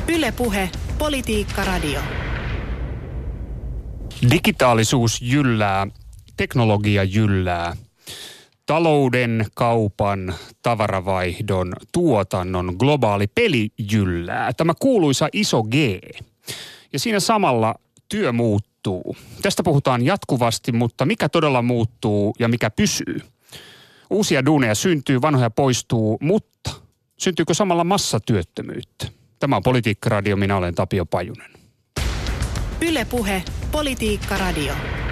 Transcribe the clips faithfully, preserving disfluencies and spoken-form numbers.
Yle Puhe, Politiikka Radio. Digitaalisuus jyllää, teknologia jyllää. Talouden, kaupan, tavaravaihdon, tuotannon globaali peli jyllää. Tämä kuuluisa iso G. Ja siinä samalla työ muuttuu. Tästä puhutaan jatkuvasti, mutta mikä todella muuttuu ja mikä pysyy? Uusia duuneja syntyy, vanhoja poistuu, mutta syntyykö samalla massatyöttömyyttä? Tämä on Politiikka Radio, minä olen Tapio Pajunen. Yle Puhe, Politiikka Radio.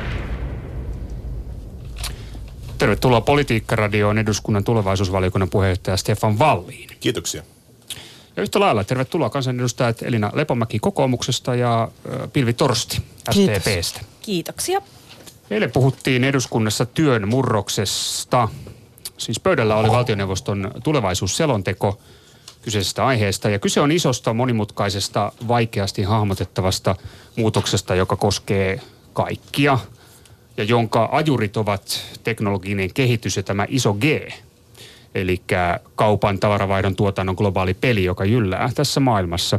Tervetuloa Politiikka Radioon eduskunnan tulevaisuusvaliokunnan puheenjohtaja Stefan Wallin. Kiitoksia. Ja yhtä lailla tervetuloa kansanedustajat Elina Lepomäki kokoomuksesta ja Pilvi Torsti S D P:stä. Kiitoksia. Eilen puhuttiin eduskunnassa työn murroksesta. Siis pöydällä oli valtioneuvoston tulevaisuusselonteko kyseisestä aiheesta. Ja kyse on isosta, monimutkaisesta, vaikeasti hahmotettavasta muutoksesta, joka koskee kaikkia. Ja jonka ajurit ovat teknologinen kehitys ja tämä iso G. Eli kaupan, tavaravaihdon, tuotannon globaali peli, joka jyllää tässä maailmassa.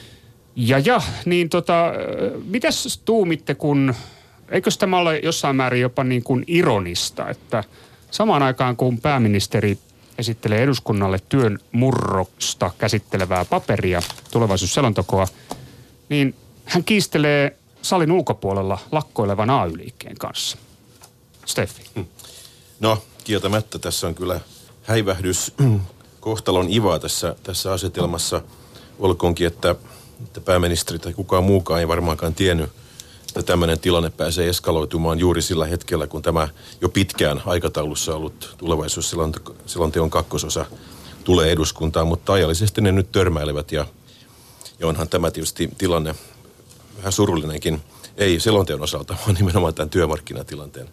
Ja ja, niin tota, mitäs tuumitte, kun, eikös tämä ole jossain määrin jopa niin kuin ironista, että samaan aikaan kun pääministeri esittelee eduskunnalle työn murrosta käsittelevää paperia, tulevaisuusselontekoa, niin hän kiistelee salin ulkopuolella lakkoilevan A Y-liikkeen kanssa. Steffi. No, kieltämättä tässä on kyllä häivähdys kohtalon ivaa tässä, tässä asetelmassa. Olkoonkin, että, että pääministeri tai kukaan muukaan ei varmaankaan tiennyt, että tämmöinen tilanne pääsee eskaloitumaan juuri sillä hetkellä, kun tämä jo pitkään aikataulussa ollut tulevaisuusselonteon kakkososa tulee eduskuntaan, mutta ajallisesti ne nyt törmäilevät ja, ja onhan tämä tietysti tilanne vähän surullinenkin, ei selonteon osalta, vaan nimenomaan tämän työmarkkinatilanteen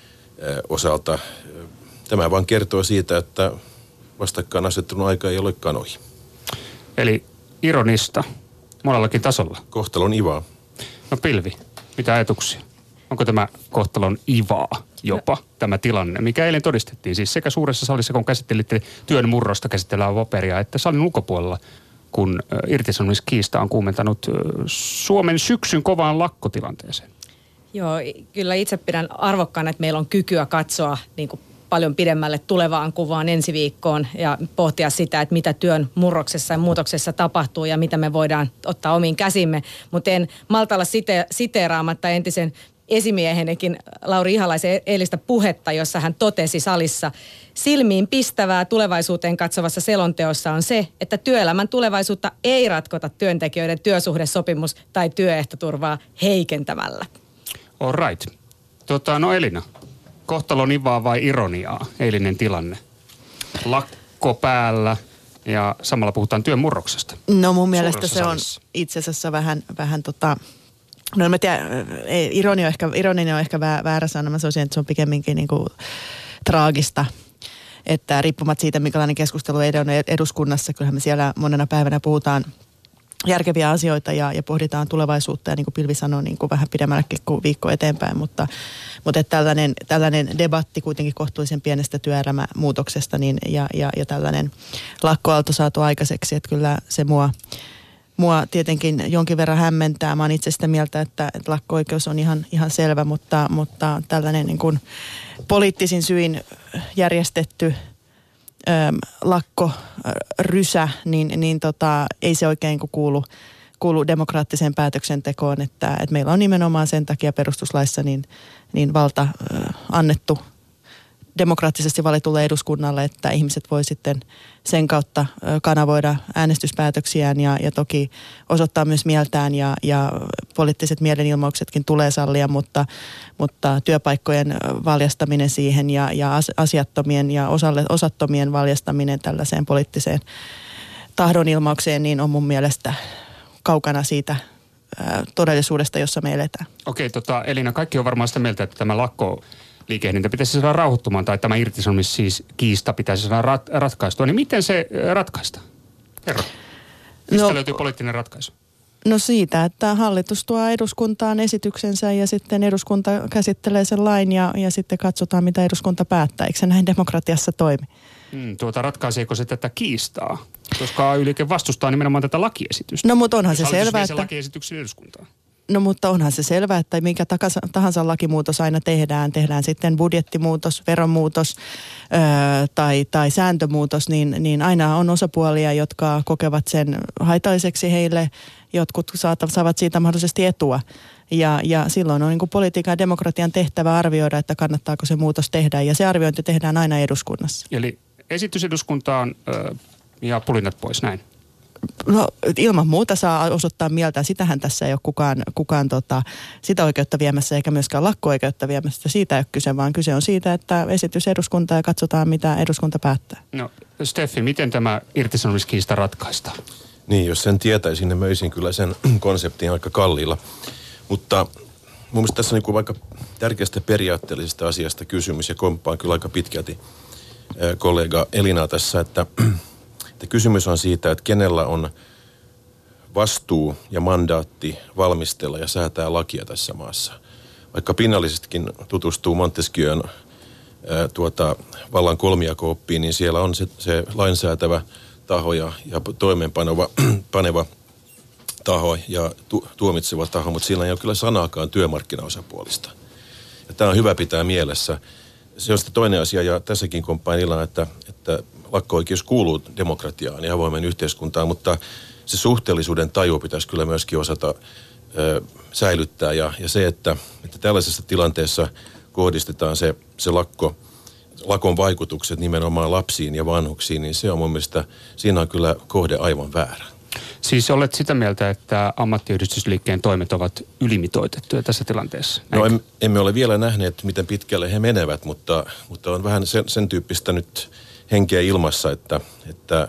osalta. Tämä vaan kertoo siitä, että vastakkain asettunut aika ei olekaan ohi. Eli ironista monellakin tasolla. Kohtalon ivaa. No Pilvi, mitä ajatuksia? Onko tämä kohtalon ivaa jopa no. tämä tilanne, mikä eilen todistettiin? Siis sekä suuressa salissa, kun käsittelitte työn murrosta käsittelevää paperia, että salin ulkopuolella, kun irtisanomiskiista on kuumentanut Suomen syksyn kovaan lakkotilanteeseen. Joo, kyllä itse pidän arvokkaana, että meillä on kykyä katsoa niin kuin paljon pidemmälle tulevaan kuvaan ensi viikkoon ja pohtia sitä, että mitä työn murroksessa ja muutoksessa tapahtuu ja mitä me voidaan ottaa omiin käsimme. Mutta en malta olla site- siteeraamatta entisen esimiehenekin Lauri Ihalaisen eilistä puhetta, jossa hän totesi salissa: silmiin pistävää tulevaisuuteen katsovassa selonteossa on se, että työelämän tulevaisuutta ei ratkota työntekijöiden työsuhdesopimus tai työehtoturvaa heikentämällä. All right. Tota, no Elina, kohtalon ivaa vai ironiaa eilinen tilanne? Lakko päällä ja samalla puhutaan työn murroksesta. No mun mielestä se on itse asiassa vähän, vähän tota, no en mä tiedä, ironia on ehkä, ironinen on ehkä väärä sana, mä sanoisin, että se on pikemminkin niin kuin traagista. Että riippumatta siitä, minkälainen keskustelu on eduskunnassa, kyllähän me siellä monena päivänä puhutaan järkeviä asioita ja, ja pohditaan tulevaisuutta ja niin kuin Pilvi sanoi, niin kuin vähän pidemmällekin kuin viikko eteenpäin, mutta, mutta että tällainen, tällainen debatti kuitenkin kohtuullisen pienestä työelämämuutoksesta niin, ja, ja, ja tällainen lakkoaalto saatu aikaiseksi, että kyllä se mua, mua tietenkin jonkin verran hämmentää. Mä oon itse sitä mieltä, että, että lakko-oikeus on ihan, ihan selvä, mutta, mutta tällainen niin kuin poliittisin syin järjestetty Öm, lakko, rysä, niin, niin tota, ei se oikein kuulu, kuulu demokraattiseen päätöksentekoon, että, että meillä on nimenomaan sen takia perustuslaissa niin, niin valta ö, annettu demokraattisesti valitulle eduskunnalle, että ihmiset voi sitten sen kautta kanavoida äänestyspäätöksiään ja, ja toki osoittaa myös mieltään ja, ja poliittiset mielenilmauksetkin tulee sallia, mutta, mutta työpaikkojen valjastaminen siihen ja, ja asiattomien ja osalle, osattomien valjastaminen tällaiseen poliittiseen tahdonilmaukseen niin on mun mielestä kaukana siitä ää, todellisuudesta, jossa me eletään. Okei, tota, Elina, kaikki on varmaan sitä mieltä, että tämä lakko liikehdintä pitäisi saada rauhoittumaan tai tämä irtisanomis siis kiista pitäisi saada rat- ratkaistua. Niin miten se ratkaista? Kerro. Mistä no, löytyy poliittinen ratkaisu? No siitä, että hallitus tuo eduskuntaan esityksensä ja sitten eduskunta käsittelee sen lain ja, ja sitten katsotaan, mitä eduskunta päättää. Eikö se näin demokratiassa toimi? Hmm, tuota, ratkaiseeko se tätä kiistaa? Koska A Y-liike vastustaa nimenomaan tätä lakiesitystä. No mutta onhan Jos se selvä, että... lakiesityksen eduskuntaan. No mutta onhan se selvä, että mikä tahansa lakimuutos aina tehdään, tehdään sitten budjettimuutos, veromuutos öö, tai, tai sääntömuutos, niin, niin aina on osapuolia, jotka kokevat sen haitalliseksi heille, jotkut saata, saavat siitä mahdollisesti etua. Ja, ja silloin on niin kuin politiikan ja demokratian tehtävä arvioida, että kannattaako se muutos tehdä, ja se arviointi tehdään aina eduskunnassa. Eli esitys eduskuntaan öö, ja pulinat pois, näin? No ilman muuta saa osoittaa mieltä. Sitähän tässä ei ole kukaan, kukaan tota, sitä oikeutta viemässä eikä myöskään lakko-oikeutta viemässä. Siitä ei ole kyse, vaan kyse on siitä, että esitys eduskuntaa ja katsotaan, mitä eduskunta päättää. No Steffi, miten tämä irtisanomiskiista ratkaistaan? Niin, jos sen tietäisin, niin möisin kyllä sen konseptin aika kalliilla. Mutta mun mielestä tässä on niin vaikka tärkeästä periaatteellisesta asiasta kysymys ja komppaan kyllä aika pitkälti kollega Elinaa tässä, että että kysymys on siitä, että kenellä on vastuu ja mandaatti valmistella ja säätää lakia tässä maassa. Vaikka pinnallisestikin tutustuu Montesquieun ää, tuota, vallan kolmijako-oppiin, niin siellä on se, se lainsäätävä taho ja, ja toimeenpaneva paneva taho ja tu, tuomitseva taho, mutta siellä ei ole kyllä sanaakaan työmarkkinaosapuolista. Ja tämä on hyvä pitää mielessä. Se on sitten toinen asia, ja tässäkin komppaan illan, että, että lakko-oikeus kuuluu demokratiaan ja avoimen yhteiskuntaan, mutta se suhteellisuuden taju pitäisi kyllä myöskin osata ö, säilyttää. Ja, ja se, että, että tällaisessa tilanteessa kohdistetaan se, se lakko, lakon vaikutukset nimenomaan lapsiin ja vanhuksiin, niin se on mun mielestä, siinä on kyllä kohde aivan väärä. Siis olet sitä mieltä, että ammattiyhdistysliikkeen toimet ovat ylimitoitettuja tässä tilanteessa? No em, emme ole vielä nähneet, miten pitkälle he menevät, mutta, mutta on vähän sen, sen tyyppistä nyt henkeä ilmassa, että, että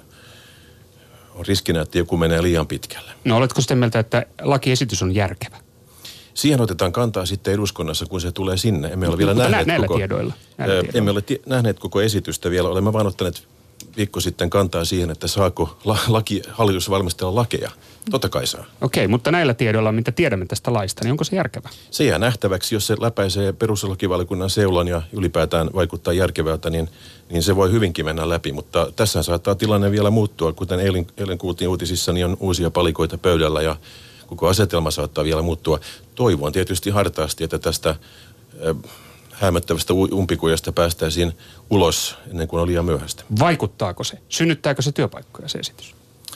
on riskinä, että joku menee liian pitkälle. No oletko sitä mieltä, että lakiesitys on järkevä? Siihen otetaan kantaa sitten eduskunnassa, kun se tulee sinne. Emme ole vielä mutta nähneet näillä koko, tiedoilla. Näillä ää, tiedoilla. Emme ole t- nähneet koko esitystä vielä. Olemme vaan ottaneet viikko sitten kantaa siihen, että saako la- laki, hallitus valmistella lakeja. Totta kai saa. Okei, mutta näillä tiedoilla, mitä tiedämme tästä laista, niin onko se järkevä? Se jää nähtäväksi, jos se läpäisee perustuslakivaliokunnan seulan ja ylipäätään vaikuttaa järkevältä, niin, niin se voi hyvinkin mennä läpi. Mutta tässä saattaa tilanne vielä muuttua. Kuten eilen, eilen kuultiin uutisissa, niin on uusia palikoita pöydällä ja koko asetelma saattaa vielä muuttua. Toivon tietysti hartaasti, että tästä äh, häämöttävästä umpikujasta päästäisiin ulos ennen kuin on liian myöhäistä. Vaikuttaako se? Synnyttääkö se työpaikkoja se esitys?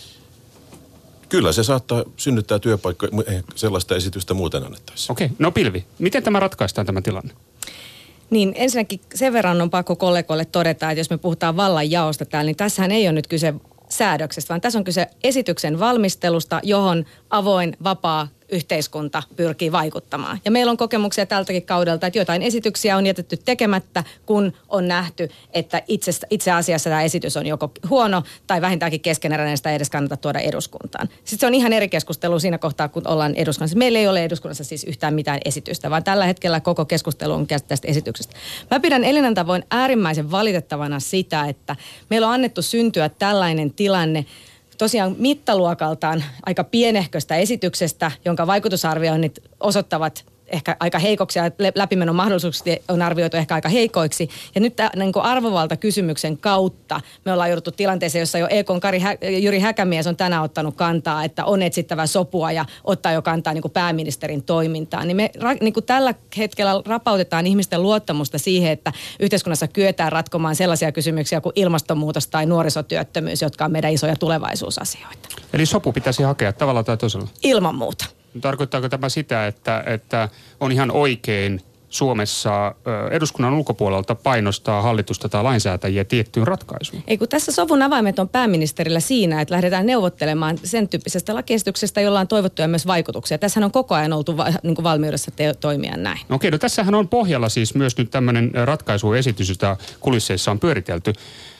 Kyllä se saattaa synnyttää työpaikkoja, sellaista esitystä muuten annettaisiin. Okei, no Pilvi, miten tämä ratkaistaan tämä tilanne? Niin ensinnäkin sen verran on pakko kollegoille todeta, että jos me puhutaan vallanjaosta täällä, niin tässähän ei ole nyt kyse säädöksestä, vaan tässä on kyse esityksen valmistelusta, johon avoin, vapaa yhteiskunta pyrkii vaikuttamaan. Ja meillä on kokemuksia tältäkin kaudelta, että jotain esityksiä on jätetty tekemättä, kun on nähty, että itse, itse asiassa tämä esitys on joko huono tai vähintäänkin keskeneräinen, sitä ei edes kannata tuoda eduskuntaan. Sitten se on ihan eri keskustelu siinä kohtaa, kun ollaan eduskunnassa. Meillä ei ole eduskunnassa siis yhtään mitään esitystä, vaan tällä hetkellä koko keskustelu on tästä esityksestä. Mä pidän Elinan tavoin äärimmäisen valitettavana sitä, että meillä on annettu syntyä tällainen tilanne, tosiaan mittaluokaltaan aika pienehköstä esityksestä, jonka vaikutusarvioinnit osoittavat ehkä aika heikoksi ja läpimenon mahdollisuuksia on arvioitu ehkä aika heikoiksi. Ja nyt tämän niin kuin arvovaltakysymyksen kautta me ollaan jouduttu tilanteeseen, jossa jo E K:n Kari Hä- Jyri Häkämies on tänään ottanut kantaa, että on etsittävä sopua ja ottaa jo kantaa niin kuin pääministerin toimintaan. Niin me niin kuin tällä hetkellä rapautetaan ihmisten luottamusta siihen, että yhteiskunnassa kyetään ratkomaan sellaisia kysymyksiä kuin ilmastonmuutos tai nuorisotyöttömyys, jotka on meidän isoja tulevaisuusasioita. Eli sopu pitäisi hakea tavalla tai toisella? Ilman muuta. Tarkoittaako tämä sitä, että, että on ihan oikein Suomessa eduskunnan ulkopuolelta painostaa hallitusta tai lainsäätäjiä tiettyyn ratkaisuun? Ei kun tässä sovun avaimet on pääministerillä siinä, että lähdetään neuvottelemaan sen tyyppisestä lakiesityksestä, jolla on toivottuja myös vaikutuksia. Tässähän on koko ajan oltu va- niin kuin valmiudessa te- toimia näin. Okei, no tässähän on pohjalla siis myös nyt tämmöinen ratkaisuesitys, jota kulisseissa on pyöritelty.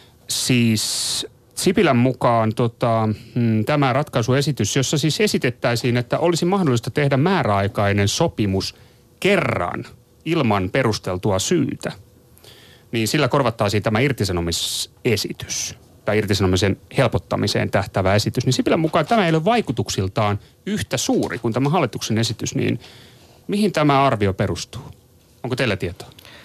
Siis Sipilän mukaan tota, tämä ratkaisuesitys, jossa siis esitettäisiin, että olisi mahdollista tehdä määräaikainen sopimus kerran ilman perusteltua syytä, niin sillä korvattaisiin tämä irtisanomisesitys tai irtisanomisen helpottamiseen tähtäävä esitys, niin Sipilän mukaan tämä ei ole vaikutuksiltaan yhtä suuri kuin tämä hallituksen esitys, niin mihin tämä arvio perustuu? Onko teillä tietoa?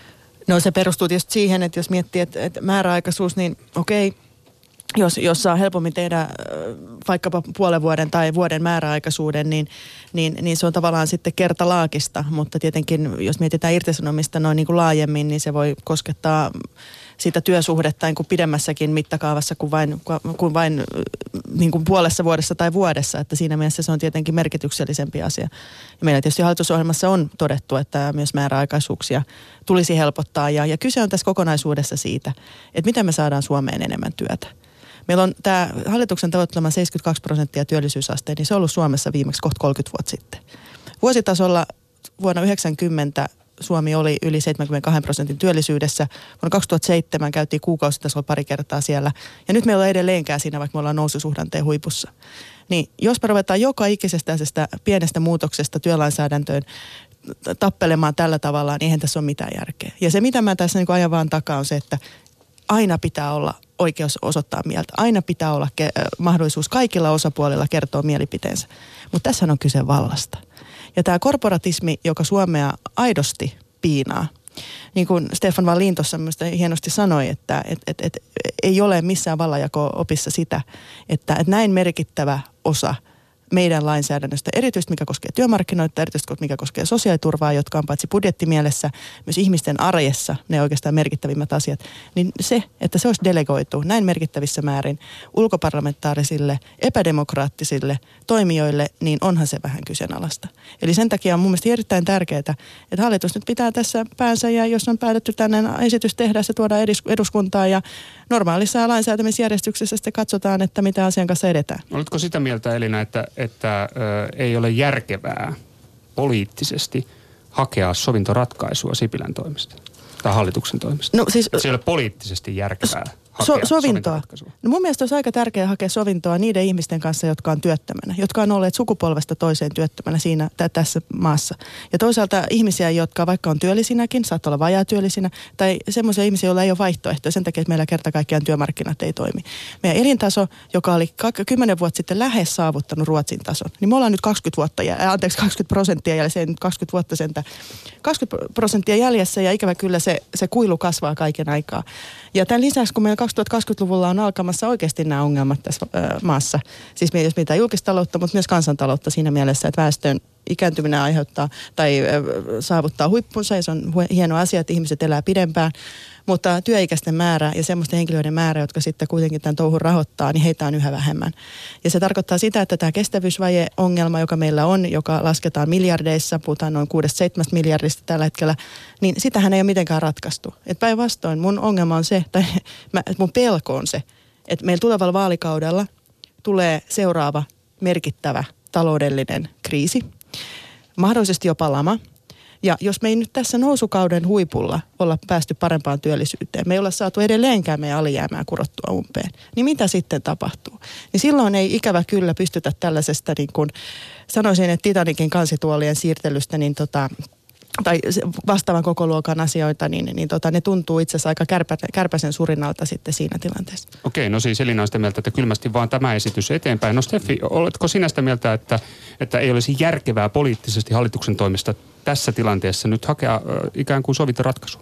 No se perustuu tietysti siihen, että jos miettii, että, että määräaikaisuus, niin okei, jos, jos saa helpommin tehdä äh, vaikkapa puolen vuoden tai vuoden määräaikaisuuden, niin, niin, niin se on tavallaan sitten kertalaakista, mutta tietenkin jos mietitään irtisanomista noin niin kuin laajemmin, niin se voi koskettaa sitä työsuhdetta niin kuin pidemmässäkin mittakaavassa kuin vain, kuin vain niin kuin puolessa vuodessa tai vuodessa, että siinä mielessä se on tietenkin merkityksellisempi asia. Ja meillä tietysti hallitusohjelmassa on todettu, että myös määräaikaisuuksia tulisi helpottaa ja, ja kyse on tässä kokonaisuudessa siitä, että miten me saadaan Suomeen enemmän työtä. Meillä on tämä hallituksen tavoittelema seitsemänkymmentäkaksi prosenttia työllisyysaste, niin se on ollut Suomessa viimeksi kohta kolmekymmentä vuotta sitten. Vuositasolla vuonna yhdeksänkymmentä Suomi oli yli seitsemänkymmentäkaksi prosentin työllisyydessä. Vuonna kaksituhattaseitsemän käytiin kuukausitasolla pari kertaa siellä. Ja nyt meillä on edelleenkään siinä, vaikka me ollaan noususuhdanteen huipussa. Niin jos me ruvetaan joka ikisestä tästä pienestä muutoksesta työlainsäädäntöön tappelemaan tällä tavalla, niin eihän tässä ole mitään järkeä. Ja se, mitä mä tässä niin ajan vaan takaa, on se, että aina pitää olla oikeus osoittaa mieltä. Aina pitää olla ke- mahdollisuus kaikilla osapuolilla kertoa mielipiteensä. Mutta tässä on kyse vallasta. Ja tämä korporatismi, joka Suomea aidosti piinaa, niin kuin Stefan Wallin tuossa hienosti sanoi, että et, et, et, ei ole missään vallanjako-opissa sitä, että et näin merkittävä osa meidän lainsäädännöstä, erityisesti mikä koskee työmarkkinoita, erityisesti mikä koskee sosiaaliturvaa, jotka on paitsi budjettimielessä, myös ihmisten arjessa ne oikeastaan merkittävimmät asiat, niin se, että se olisi delegoitu näin merkittävissä määrin ulkoparlamentaarisille, epädemokraattisille toimijoille, niin onhan se vähän kyseenalaista. Eli sen takia on mun mielestä erittäin tärkeää, että hallitus nyt pitää tässä päänsä ja jos on päätetty tänne esitys tehdä, se tuodaan eduskuntaan ja normaalissa lainsäätämisjärjestyksessä sitten katsotaan, että mitä asian kanssa edetään. Oletko sitä mieltä, Elina, että, että ö, ei ole järkevää poliittisesti hakea sovintoratkaisua Sipilän toimesta tai hallituksen toimesta? No siis, että se ei ole poliittisesti järkevää hakea so, sovintoa. sovintoratkaisua. No mun mielestä olisi aika tärkeää hakea sovintoa niiden ihmisten kanssa, jotka on työttömänä, jotka on olleet sukupolvesta toiseen työttömänä siinä t- tässä maassa. Ja toisaalta ihmisiä, jotka vaikka on työllisinäkin, saattaa olla vajaatyöllisinä, tai semmoisia ihmisiä, joilla ei ole vaihtoehtoja sen takia, että meillä kerta kaikkiaan työmarkkinat ei toimi. Meidän elintaso, joka oli kymmenen vuotta sitten lähes saavuttanut Ruotsin tason, niin me ollaan nyt kaksikymmentä vuotta, ja, anteeksi kaksikymmentä prosenttia jäljessä, ei nyt kaksikymmentä vuotta sentä, kaksikymmentä prosenttia jäljessä, ja ikävä kyllä se, se kuilu kasvaa kaiken aikaa. Ja tämän lisäksi, kun meillä kaksituhattakaksikymmentäluvulla on alkamassa oikeasti nämä ongelmat tässä ö, maassa, siis jos mitään julkistaloutta, mutta myös kansantaloutta siinä mielessä, että väestön ikääntyminen aiheuttaa tai ö, saavuttaa huippunsa, ja se on hieno asia, että ihmiset elää pidempään, mutta työikäisten määrä ja semmoisten henkilöiden määrä, jotka sitten kuitenkin tämän touhun rahoittaa, niin heitä on yhä vähemmän. Ja se tarkoittaa sitä, että tämä kestävyysvaje-ongelma, joka meillä on, joka lasketaan miljardeissa, puhutaan noin kuudesta seitsemästä miljardista tällä hetkellä, niin sitähän ei ole mitenkään ratkaistu. Et päinvastoin mun ongelma on se, tai mä, mun pelko on se, että meillä tulevalla vaalikaudella tulee seuraava merkittävä taloudellinen kriisi, mahdollisesti jopa lama. Ja jos me ei nyt tässä nousukauden huipulla olla päästy parempaan työllisyyteen, me ei olla saatu edelleenkään meidän alijäämää kurottua umpeen, niin mitä sitten tapahtuu? Niin silloin ei ikävä kyllä pystytä tällaisesta, niin kuin sanoisin, että Titanikin kansituolien siirtelystä, niin tota, tai vastaavan kokoluokan asioita, niin, niin tota, ne tuntuu itse asiassa aika kärpä, kärpäsen surinalta sitten siinä tilanteessa. Okei, no siis Elina on sitä mieltä, että kylmästi vaan tämä esitys eteenpäin. No Steffi, oletko sinä sitä mieltä, että, että ei olisi järkevää poliittisesti hallituksen toimesta tässä tilanteessa nyt hakea äh, ikään kuin sovintoratkaisua?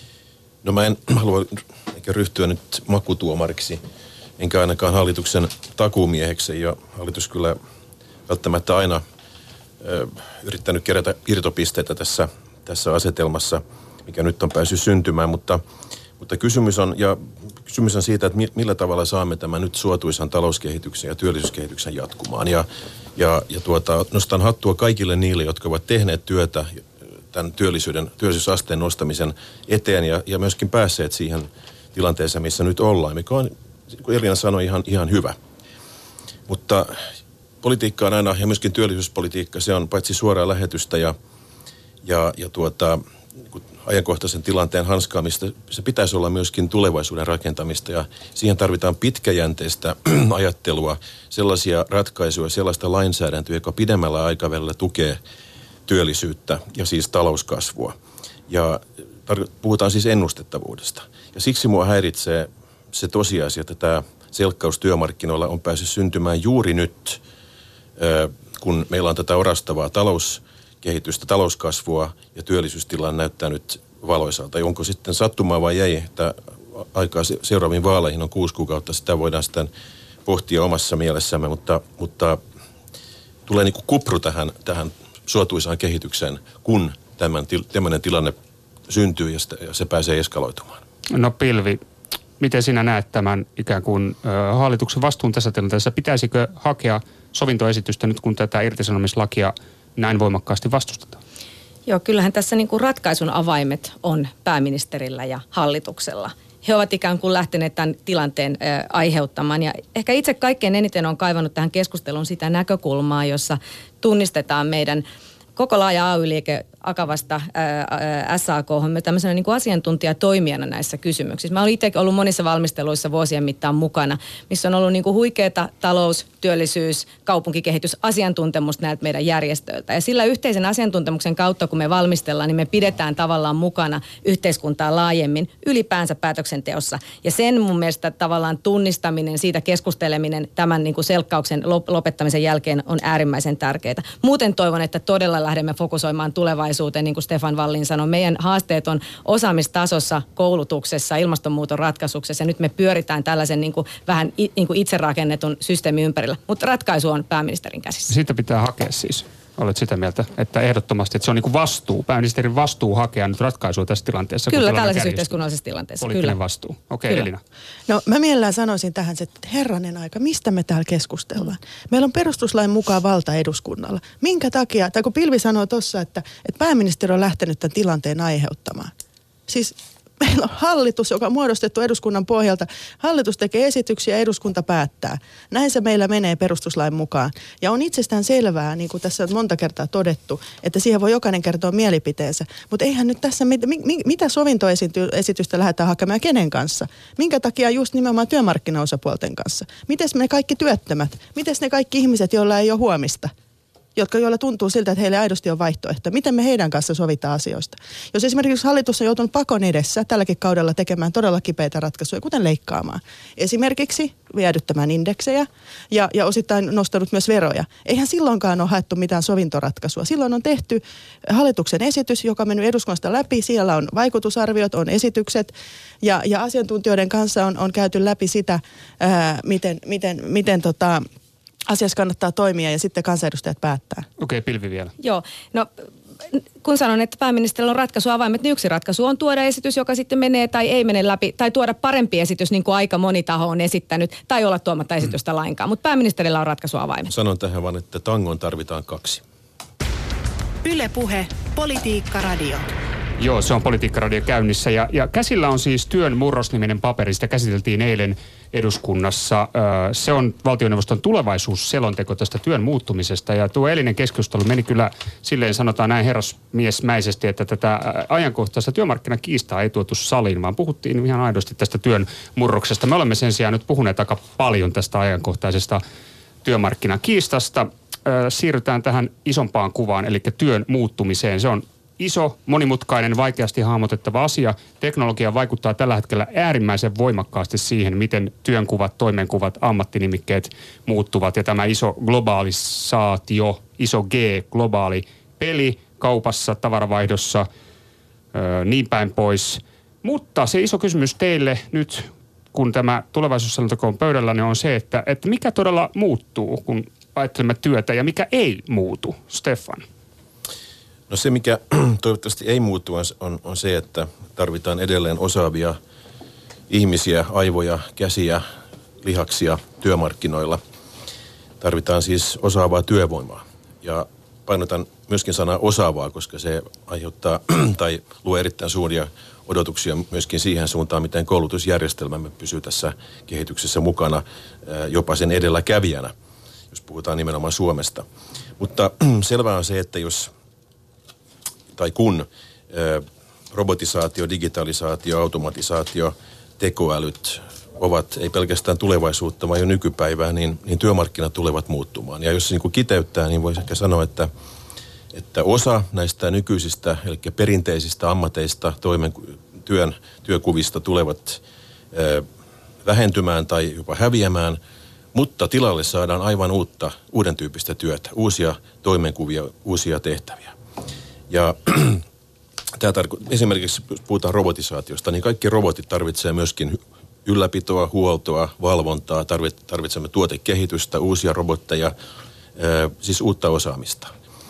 No mä en halua eikä ryhtyä nyt makutuomariksi, enkä ainakaan hallituksen takuumieheksi, ja hallitus kyllä välttämättä aina ö, yrittänyt kerätä irtopisteitä tässä, tässä asetelmassa, mikä nyt on päässyt syntymään, mutta, mutta kysymys on, ja kysymys on siitä, että millä tavalla saamme tämän nyt suotuisan talouskehityksen ja työllisyyskehityksen jatkumaan. Ja, ja, ja tuota, nostan hattua kaikille niille, jotka ovat tehneet työtä tämän työllisyyden, työllisyysasteen nostamisen eteen ja, ja myöskin päässeet siihen tilanteeseen, missä nyt ollaan, mikä on, kun Elina sanoi, ihan, ihan hyvä. Mutta politiikka on aina, ja myöskin työllisyyspolitiikka, se on paitsi suoraa lähetystä ja, ja, ja tuota, ajankohtaisen tilanteen hanskaamista, se pitäisi olla myöskin tulevaisuuden rakentamista, ja siihen tarvitaan pitkäjänteistä ajattelua, sellaisia ratkaisuja, sellaista lainsäädäntöä, joka pidemmällä aikavälillä tukee työllisyyttä ja siis talouskasvua. Ja tar- puhutaan siis ennustettavuudesta. Ja siksi mua häiritsee se tosiasia, että tämä selkkaus työmarkkinoilla on päässyt syntymään juuri nyt, kun meillä on tätä orastavaa talouskehitystä, talouskasvua ja työllisyystilanne näyttää nyt valoisalta. Onko sitten sattumaa vai ei, että aikaa seuraaviin vaaleihin on kuusi kuukautta, sitä voidaan sitten pohtia omassa mielessämme, mutta, mutta tulee niin kuin kupru tähän, tähän suotuisaan kehitykseen, kun tämän, tämmöinen tilanne syntyy ja, sitä, ja se pääsee eskaloitumaan. No Pilvi, miten sinä näet tämän ikään kuin ö, hallituksen vastuun tässä tilanteessa? Pitäisikö hakea sovintoesitystä nyt, kun tätä irtisanomislakia näin voimakkaasti vastustetaan? Joo, kyllähän tässä niin kuin ratkaisun avaimet on pääministerillä ja hallituksella. He ovat ikään kuin lähteneet tämän tilanteen ä, aiheuttamaan. Ja ehkä itse kaikkein eniten on kaivannut tähän keskusteluun sitä näkökulmaa, jossa tunnistetaan meidän koko laaja A Y-liike Akavasta ää, S A K:hon tämmöisenä niin kuin asiantuntijatoimijana näissä kysymyksissä. Mä olen itse ollut monissa valmisteluissa vuosien mittaan mukana, missä on ollut niin kuin huikeata talous, työllisyys, kaupunkikehitys, asiantuntemusta näiltä meidän järjestöiltä. Ja sillä yhteisen asiantuntemuksen kautta, kun me valmistellaan, niin me pidetään tavallaan mukana yhteiskuntaa laajemmin ylipäänsä päätöksenteossa. Ja sen mun mielestä tavallaan tunnistaminen, siitä keskusteleminen tämän niin kuin selkkauksen lopettamisen jälkeen on äärimmäisen tärkeää. Muuten toivon, että todella lähdemme fokusoimaan tulevaisuuteen. Niin kuin Stefan Wallin sanoi, meidän haasteet on osaamistasossa, koulutuksessa, ilmastonmuuton ratkaisuksessa ja nyt me pyöritään tällaisen niin kuin vähän niin kuin itse rakennetun systeemin ympärillä. Mutta ratkaisu on pääministerin käsissä. Siitä pitää hakea siis. Olet sitä mieltä, että ehdottomasti, että se on niin kuin vastuu, pääministerin vastuu hakea nyt ratkaisua tässä tilanteessa. Kyllä, tällaisessa yhteiskunnallisessa tilanteessa. Poliittinen kyllä. vastuu. Okei, okay, Elina. No mä mielellään sanoisin tähän, että herranen aika, mistä me täällä keskustellaan? Meillä on perustuslain mukaan valta eduskunnalla. Minkä takia, tai kun Pilvi sanoi tuossa, että, että pääministeri on lähtenyt tämän tilanteen aiheuttamaan. Siis meillä on hallitus, joka on muodostettu eduskunnan pohjalta. Hallitus tekee esityksiä ja eduskunta päättää. Näin se meillä menee perustuslain mukaan. Ja on itsestään selvää, niin kuin tässä on monta kertaa todettu, että siihen voi jokainen kertoa mielipiteensä. Mutta eihän nyt tässä, mit, mit, mitä sovintoesitystä lähdetään hakemaan kenen kanssa? Minkä takia just nimenomaan työmarkkinaosapuolten kanssa? Mites me kaikki työttömät? Mites ne kaikki ihmiset, joilla ei ole huomista? Jotka, joilla tuntuu siltä, että heille aidosti on vaihtoehto. Miten me heidän kanssa sovitaan asioista? Jos esimerkiksi hallitus on joutunut pakon edessä tälläkin kaudella tekemään todella kipeitä ratkaisuja, kuten leikkaamaan. Esimerkiksi viädyttämään indeksejä ja, ja osittain nostanut myös veroja. Eihän silloinkaan ole haettu mitään sovintoratkaisua. Silloin on tehty hallituksen esitys, joka on mennyt eduskunnasta läpi. Siellä on vaikutusarviot, on esitykset ja, ja asiantuntijoiden kanssa on, on käyty läpi sitä, ää, miten, miten, miten tota... asiassa kannattaa toimia ja sitten kansanedustajat päättää. Okei, okay, Pilvi vielä. Joo, no kun sanon, että pääministerillä on ratkaisuavaimet, niin yksi ratkaisu on tuoda esitys, joka sitten menee tai ei mene läpi, tai tuoda parempi esitys, niin kuin aika moni taho on esittänyt, tai olla tuomatta esitystä lainkaan. Mutta pääministerillä on ratkaisuavaimet. Sanon tähän vaan, että tangon tarvitaan kaksi. Yle Puhe, Politiikka Radio. Joo, se on Politiikka-radio käynnissä ja, ja käsillä on siis Työn murros-niminen paperi. Sitä käsiteltiin eilen eduskunnassa. Se on valtioneuvoston tulevaisuusselonteko tästä työn muuttumisesta ja tuo eilinen keskustelu meni kyllä silleen sanotaan näin herrasmiesmäisesti, että tätä ajankohtaista työmarkkinakiistaa ei tuotu saliin, vaan puhuttiin ihan aidosti tästä työn murroksesta. Me olemme sen sijaan nyt puhuneet aika paljon tästä ajankohtaisesta työmarkkinakiistasta. Siirrytään tähän isompaan kuvaan, eli työn muuttumiseen. Se on iso, monimutkainen, vaikeasti hahmotettava asia. Teknologia vaikuttaa tällä hetkellä äärimmäisen voimakkaasti siihen, miten työnkuvat, toimenkuvat, ammattinimikkeet muuttuvat. Ja tämä iso globaalisaatio, iso G, globaali peli kaupassa, tavaravaihdossa, öö, niin päin pois. Mutta se iso kysymys teille nyt, kun tämä tulevaisuusselonteko on pöydällä, niin on se, että, että mikä todella muuttuu, kun ajattelemme työtä ja mikä ei muutu. Stefan. No se, mikä toivottavasti ei muutu, on, on se, että tarvitaan edelleen osaavia ihmisiä, aivoja, käsiä, lihaksia työmarkkinoilla. Tarvitaan siis osaavaa työvoimaa. Ja painotan myöskin sanaa osaavaa, koska se aiheuttaa tai luo erittäin suuria odotuksia myöskin siihen suuntaan, miten koulutusjärjestelmämme pysyy tässä kehityksessä mukana, jopa sen edelläkävijänä, jos puhutaan nimenomaan Suomesta. Mutta selvää on se, että jos tai kun ö, robotisaatio, digitalisaatio, automatisaatio, tekoälyt ovat ei pelkästään tulevaisuutta, vaan jo nykypäivää, niin, niin työmarkkinat tulevat muuttumaan. Ja jos se niin kuin kiteyttää, niin voisi ehkä sanoa, että, että osa näistä nykyisistä, eli perinteisistä ammateista, toimen, työn, työkuvista tulevat ö, vähentymään tai jopa häviämään, mutta tilalle saadaan aivan uutta, uuden tyyppistä työtä, uusia toimenkuvia, uusia tehtäviä. Ja tämä tarko- esimerkiksi jos puhutaan robotisaatiosta, niin kaikki robotit tarvitsevat myöskin ylläpitoa, huoltoa, valvontaa, tarvitsemme tuotekehitystä, uusia robotteja, siis uutta osaamista.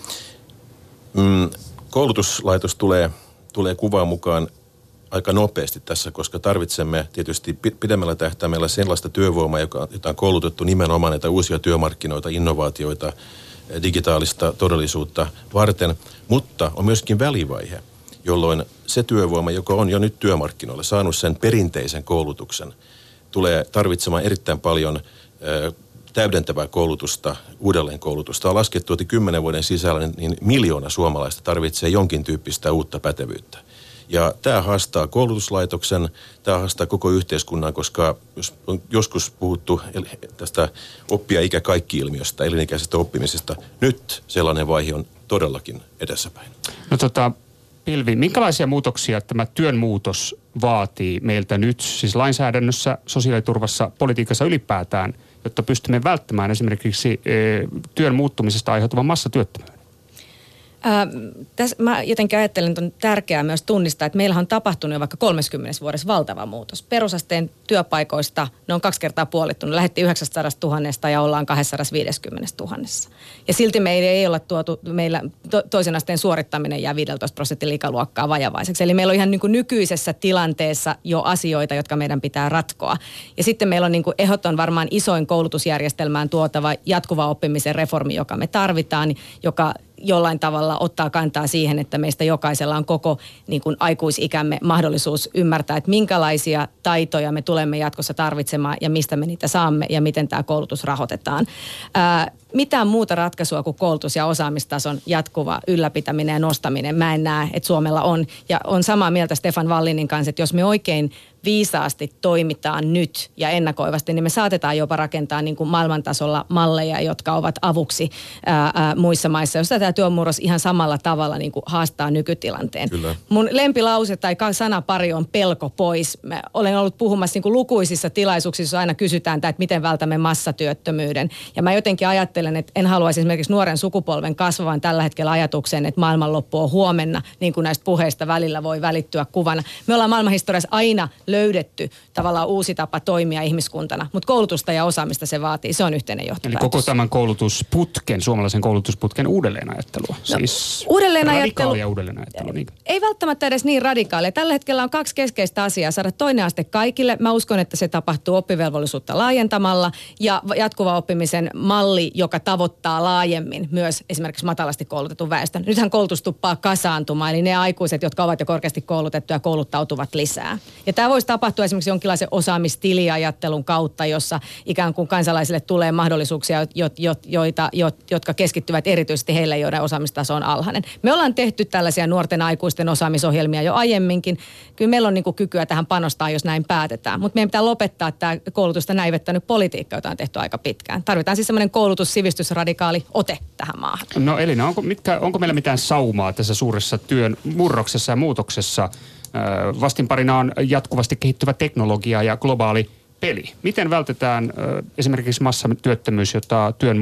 Koulutuslaitos tulee, tulee kuvaan mukaan aika nopeasti tässä, koska tarvitsemme tietysti pidemmällä tähtäimellä sellaista työvoimaa, joka, jota on koulutettu nimenomaan näitä uusia työmarkkinoita, innovaatioita, digitaalista todellisuutta varten, mutta on myöskin välivaihe, jolloin se työvoima, joka on jo nyt työmarkkinoilla, saanut sen perinteisen koulutuksen, tulee tarvitsemaan erittäin paljon ö, täydentävää koulutusta, uudelleenkoulutusta. On laskettu, että kymmenen vuoden sisällä niin miljoona suomalaista tarvitsee jonkin tyyppistä uutta pätevyyttä. Ja tämä haastaa koulutuslaitoksen, tämä haastaa koko yhteiskunnan, koska jos on joskus puhuttu tästä oppia ikä kaikki -ilmiöstä, elinikäisestä oppimisesta, nyt sellainen vaihe on todellakin edessäpäin. No tota, Pilvi, minkälaisia muutoksia tämä työn muutos vaatii meiltä nyt, siis lainsäädännössä, sosiaaliturvassa, politiikassa ylipäätään, jotta pystymme välttämään esimerkiksi e, työn muuttumisesta aiheutuvan massatyöttömyyden? Ää, tässä mä jotenkin ajattelen, että on tärkeää myös tunnistaa, että meillähän on tapahtunut jo vaikka kolmekymmentä vuodessa valtava muutos. Perusasteen työpaikoista ne on kaksi kertaa puolittunut. Lähdettiin yhdeksänsataatuhatta ja ollaan kaksisataaviisikymmentätuhatta. Ja silti meillä ei olla tuotu, meillä to, toisen asteen suorittaminen jää viisitoista prosentin ikäluokkaa vajavaiseksi. Eli meillä on ihan niin kuin nykyisessä tilanteessa jo asioita, jotka meidän pitää ratkoa. Ja sitten meillä on niin kuin ehdoton varmaan isoin koulutusjärjestelmään tuotava jatkuva oppimisen reformi, joka me tarvitaan, joka jollain tavalla ottaa kantaa siihen, että meistä jokaisella on koko niin kuin aikuisikämme mahdollisuus ymmärtää, että minkälaisia taitoja me tulemme jatkossa tarvitsemaan ja mistä me niitä saamme ja miten tämä koulutus rahoitetaan. Ää, mitään muuta ratkaisua kuin koulutus- ja osaamistason jatkuva ylläpitäminen ja nostaminen mä en näe, että Suomella on. Ja on samaa mieltä Stefan Wallinin kanssa, että jos me oikein viisaasti toimitaan nyt ja ennakoivasti, niin me saatetaan jopa rakentaa niin kuin maailmantasolla malleja, jotka ovat avuksi ää, ää, muissa maissa, jossa tämä työmurros ihan samalla tavalla niin kuin haastaa nykytilanteen. Kyllä. Mun lempilause tai sanapari on pelko pois. Mä olen ollut puhumassa niin kuin lukuisissa tilaisuuksissa, joissa aina kysytään, että miten vältämme massatyöttömyyden. Ja mä jotenkin ajattelen, että en haluaisi esimerkiksi nuoren sukupolven kasvavan tällä hetkellä ajatukseen, että maailmanloppu on huomenna, niin kuin näistä puheista välillä voi välittyä kuvana. Me ollaan maailmanhistoriassa aina löydetty tavallaan uusi tapa toimia ihmiskuntana, mutta koulutusta ja osaamista se vaatii. Se on yhteinen johtopäätös. Eli koko tämän koulutusputken, suomalaisen koulutusputken uudelleenajattelua. No, siis uudelleenajattelu, radikaalia uudelleenajattelua. Niin. Ei välttämättä edes niin radikaalia. Tällä hetkellä on kaksi keskeistä asiaa. Saada toinen aste kaikille. Mä uskon, että se tapahtuu oppivelvollisuutta laajentamalla ja jatkuva oppimisen malli, joka tavoittaa laajemmin myös esimerkiksi matalasti koulutetun väestön. Nythän koulutus tuppaa kasaantumaan, eli ne aikuiset, jotka ovat jo korkeasti koulutettuja, kouluttautuvat lisää. Ja tämä voisi tapahtua esimerkiksi jonkinlaisen osaamistiliajattelun kautta, jossa ikään kuin kansalaisille tulee mahdollisuuksia, joita, jotka keskittyvät erityisesti heille, joiden osaamistaso on alhainen. Me ollaan tehty tällaisia nuorten aikuisten osaamisohjelmia jo aiemminkin. Kyllä meillä on niin kuin kykyä tähän panostaa, jos näin päätetään. Mutta meidän pitää lopettaa tämä koulutusta näivettänyt politiikka, jota on tehty aika pitkään. Tarvitaan siis semmoinen koulutus, sivistysradikaali ote tähän maahan. No Elina, onko, mitkä, onko meillä mitään saumaa tässä suuressa työn murroksessa ja muutoksessa? Vastinparina on jatkuvasti kehittyvä teknologia ja globaali peli. Miten vältetään esimerkiksi massatyöttömyys, jota työn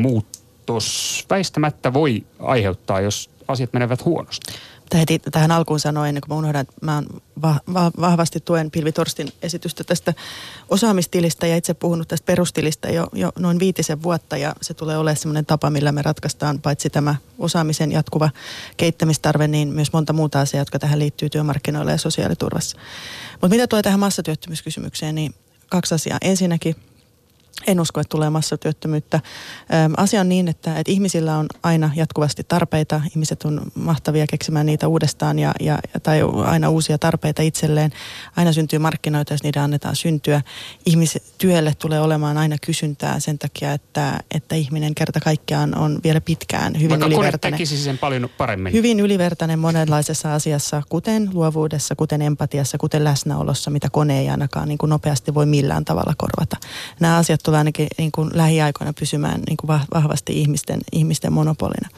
muutos väistämättä voi aiheuttaa, jos asiat menevät huonosti? Heti tähän alkuun sanoin, ennen kuin mä unohdan, että mä va- va- vahvasti tuen Pilvi Torstin esitystä tästä osaamistilistä ja itse puhunut tästä perustilistä jo, jo noin viitisen vuotta ja se tulee olemaan semmoinen tapa, millä me ratkaistaan paitsi tämä osaamisen jatkuva kehittämistarve, niin myös monta muuta asiaa, jotka tähän liittyy työmarkkinoilla ja sosiaaliturvassa. Mutta mitä tulee tähän massatyöttömyyskysymykseen, niin kaksi asiaa. Ensinnäkin en usko, että tulee massatyöttömyyttä. Asia on niin, että, että ihmisillä on aina jatkuvasti tarpeita. Ihmiset on mahtavia keksimään niitä uudestaan ja, ja, tai aina uusia tarpeita itselleen. Aina syntyy markkinoita, jos niitä annetaan syntyä. Ihmistyölle tulee olemaan aina kysyntää sen takia, että, että ihminen kerta kaikkiaan on vielä pitkään hyvin Vaikka ylivertainen. Vaikka tekisi sen paljon paremmin. Hyvin ylivertainen monenlaisessa asiassa, kuten luovuudessa, kuten empatiassa, kuten läsnäolossa, mitä kone ei ainakaan niin kuin nopeasti voi millään tavalla korvata. Nämä asiat tulee ainakin niin kuin lähiaikoina pysymään niin kuin vahvasti ihmisten, ihmisten monopolina.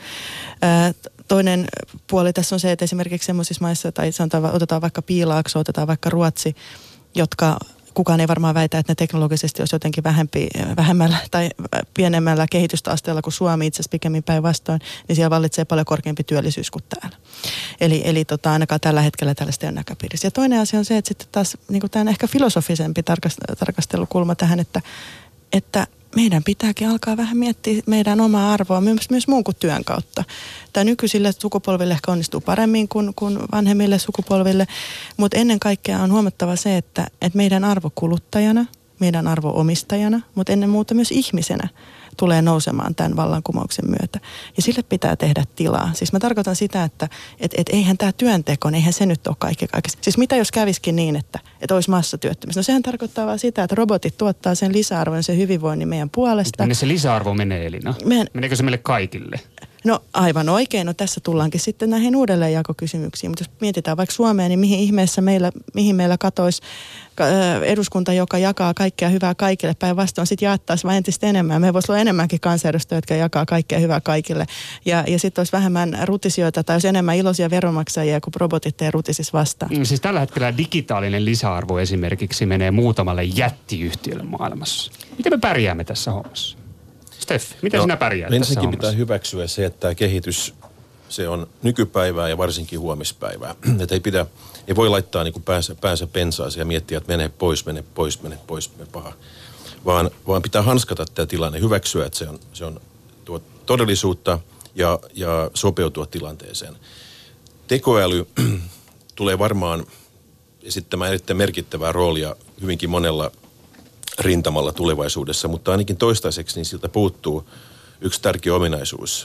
Toinen puoli tässä on se, että esimerkiksi semmoisissa maissa, tai sanotaan, otetaan vaikka Piilaakso, otetaan vaikka Ruotsi, jotka kukaan ei varmaan väitä, että ne teknologisesti olisi jotenkin vähempi, vähemmällä tai pienemmällä kehitystä-asteella kuin Suomi, itse asiassa pikemmin päinvastoin, niin siellä vallitsee paljon korkeampi työllisyys kuin täällä. Eli, eli tota, ainakaan tällä hetkellä tällaista ei ole näköpiirissä. Ja toinen asia on se, että sitten taas niin tämä ehkä filosofisempi tarkastelukulma tähän, että, että meidän pitääkin alkaa vähän miettiä meidän omaa arvoa myös, myös muun kuin työn kautta. Tämä nykyisille sukupolville ehkä onnistuu paremmin kuin, kuin vanhemmille sukupolville, mutta ennen kaikkea on huomattava se, että, että meidän arvo kuluttajana, meidän arvo omistajana, mutta ennen muuta myös ihmisenä tulee nousemaan tämän vallankumouksen myötä. Ja sille pitää tehdä tilaa. Siis mä tarkoitan sitä, että et, et eihän tämä työnteko, eihän se nyt ole kaikki kaikessa. Siis mitä jos kävisikin niin, että, että olisi massatyöttömyys? No sehän tarkoittaa vaan sitä, että robotit tuottaa sen lisäarvon, sen hyvinvoinnin meidän puolesta. Minne se lisäarvo menee, Elina? Meidän... Meneekö se meille kaikille? No aivan oikein. No tässä tullaankin sitten näihin uudelleenjakokysymyksiin. Mutta jos mietitään vaikka Suomea, niin mihin ihmeessä meillä, mihin meillä katoisi eduskunta, joka jakaa kaikkea hyvää kaikille. Päinvastoin sitten jaettaisiin vain entistä enemmän. Me voisi olla enemmänkin kansanedustajia, jotka jakaa kaikkea hyvää kaikille. Ja, ja sitten olisi vähemmän rutisioita tai olisi enemmän iloisia veronmaksajia, kun robotit ei rutisis vastaan. Mm, siis tällä hetkellä digitaalinen lisäarvo esimerkiksi menee muutamalle jättiyhtiölle maailmassa. Miten me pärjäämme tässä hommassa? Steffi, miten no, sinä pärjäät tässä ensinnäkin pitää hyväksyä se, että tämä kehitys, se on nykypäivää ja varsinkin huomispäivää. Että ei pidä, ei voi laittaa niin kuin päänsä, päänsä pensaaseen ja miettiä, että mene pois, mene pois, mene pois, mene paha. Vaan, vaan pitää hanskata tämä tilanne, hyväksyä, että se on, se on tuo todellisuutta ja, ja sopeutua tilanteeseen. Tekoäly tulee varmaan esittämään erittäin merkittävää roolia hyvinkin monella rintamalla tulevaisuudessa, mutta ainakin toistaiseksi niin siltä puuttuu yksi tärkeä ominaisuus,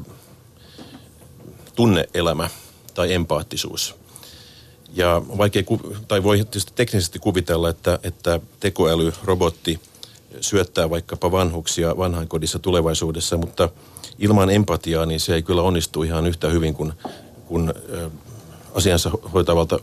tunneelämä tai empaattisuus. Ja vaikea, tai voi tietysti teknisesti kuvitella, että, että tekoäly, robotti syöttää vaikkapa vanhuksia vanhainkodissa tulevaisuudessa, mutta ilman empatiaa niin se ei kyllä onnistu ihan yhtä hyvin kuin, kuin asiansa hoitavalta,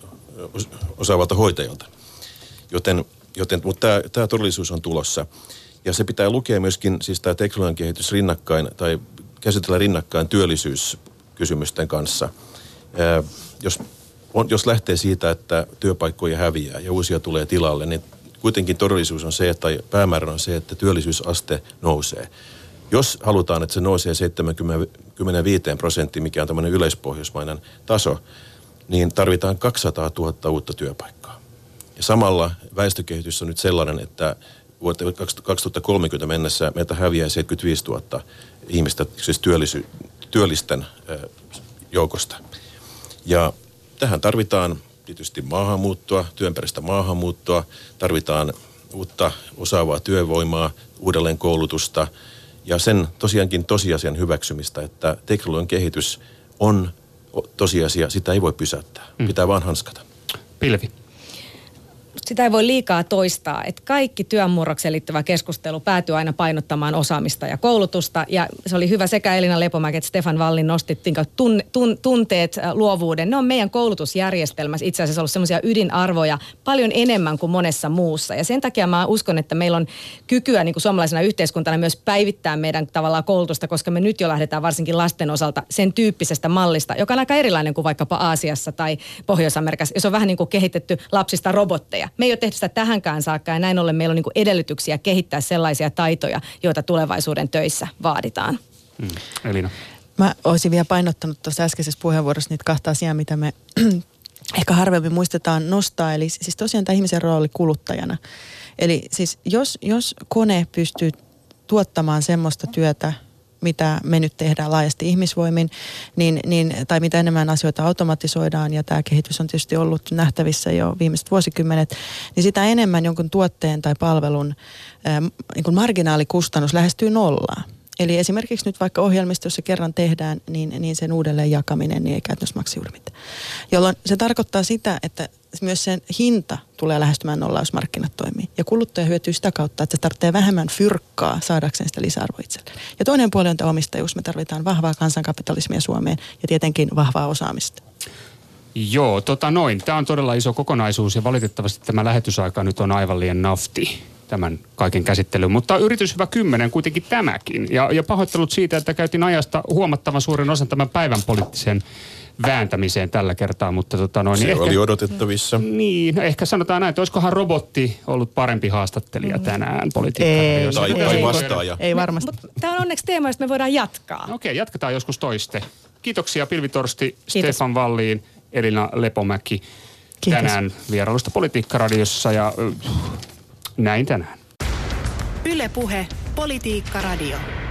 osaavalta hoitajalta. Joten Joten, mutta tämä, tämä todellisuus on tulossa. Ja se pitää lukea myöskin, siis tämä teknologian kehitys rinnakkain, tai käsitellä rinnakkain työllisyyskysymysten kanssa. Ää, jos, on, jos lähtee siitä, että työpaikkoja häviää ja uusia tulee tilalle, niin kuitenkin todellisuus on se, tai päämäärä on se, että työllisyysaste nousee. Jos halutaan, että se nousee seitsemänkymmentäviisi prosenttia, mikä on tämmöinen yleispohjoismainen taso, niin tarvitaan kaksisataatuhatta uutta työpaikkaa. Ja samalla väestökehitys on nyt sellainen, että vuoteen kaksituhattakolmekymmentä mennessä meiltä häviää seitsemänkymmentäviisituhatta ihmistä, siis työllisy, työllisten joukosta. Ja tähän tarvitaan tietysti maahanmuuttoa, työnperäistä maahanmuuttoa, tarvitaan uutta osaavaa työvoimaa, uudelleen koulutusta ja sen tosiaankin tosiasian hyväksymistä, että teknologian kehitys on tosiasia, sitä ei voi pysäyttää. Pitää vaan hanskata. Pilvi. Sitä ei voi liikaa toistaa, että kaikki työn murrokseen liittyvä keskustelu päätyy aina painottamaan osaamista ja koulutusta. Ja se oli hyvä sekä Elina Lepomäki että Stefan Wallin nostittiin tun, tun, tunteet, luovuuden. Ne on meidän koulutusjärjestelmässä itse asiassa ollut semmoisia ydinarvoja paljon enemmän kuin monessa muussa. Ja sen takia mä uskon, että meillä on kykyä niin kuin suomalaisena yhteiskuntana myös päivittää meidän tavallaan koulutusta, koska me nyt jo lähdetään varsinkin lasten osalta sen tyyppisestä mallista, joka on aika erilainen kuin vaikkapa Aasiassa tai Pohjois-Amerikassa, jos on vähän niin kuin kehitetty lapsista robotteja. Me ei ole tehty sitä tähänkään saakka ja näin ollen meillä on niin kuin edellytyksiä kehittää sellaisia taitoja, joita tulevaisuuden töissä vaaditaan. Mm. Elina. Mä olisin vielä painottanut tuossa äskeisessä puheenvuorossa niitä kahta asiaa, mitä me ehkä harvemmin muistetaan nostaa. Eli siis tosiaan tämä ihmisen rooli kuluttajana. Eli siis jos, jos kone pystyy tuottamaan semmoista työtä, mitä me nyt tehdään laajasti ihmisvoimin, niin, niin, tai mitä enemmän asioita automatisoidaan, ja tämä kehitys on tietysti ollut nähtävissä jo viimeiset vuosikymmenet, niin sitä enemmän jonkun tuotteen tai palvelun ää, niin kuin marginaalikustannus lähestyy nollaa. Eli esimerkiksi nyt vaikka ohjelmisto, jos se kerran tehdään, niin, niin sen uudelleen jakaminen niin ei käytännössä maksa juuri mitään. Jolloin se tarkoittaa sitä, että myös sen hinta tulee lähestymään nollaa, jos markkinat toimii. Ja kuluttaja hyötyy sitä kautta, että se tarvitsee vähemmän fyrkkaa saadakseen sitä lisäarvoa itselleen. Ja toinen puoli on tämä omistajuus. Me tarvitaan vahvaa kansankapitalismia Suomeen ja tietenkin vahvaa osaamista. Joo, tota noin. Tämä on todella iso kokonaisuus ja valitettavasti tämä lähetysaika nyt on aivan liian nafti tämän kaiken käsittelyyn. Mutta yritys hyvä kymmenen kuitenkin tämäkin. Ja, ja pahoittelut siitä, että käytin ajasta huomattavan suurin osan tämän päivän poliittisen vääntämiseen tällä kertaa, mutta tota noin. Se niin oli ehkä, odotettavissa. Niin, no ehkä sanotaan näin, että olisikohan robotti ollut parempi haastattelija tänään politiikka. Tai, tai vastaaja. Ei varmasti. Mutta tämä on onneksi teema, josta me voidaan jatkaa. Okei, jatketaan joskus toiste. Kiitoksia Pilvi Torsti, Kiitos. Stefan Wallin, Elina Lepomäki. Kiitos. Tänään vierailusta Politiikka-radiossa ja äh, näin tänään. Yle Puhe, Politiikka Radio.